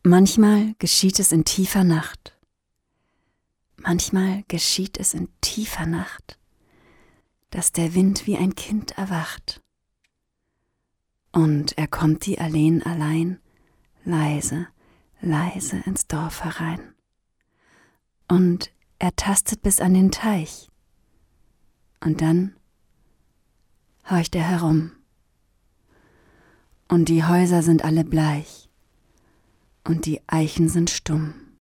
Manchmal geschieht es in tiefer Nacht. Manchmal geschieht es in tiefer Nacht, dass der Wind wie ein Kind erwacht. Und er kommt die Alleen allein, leise, leise ins Dorf herein. Und er tastet bis an den Teich. Und dann horcht er herum. Und die Häuser sind alle bleich. Und die Eichen sind stumm.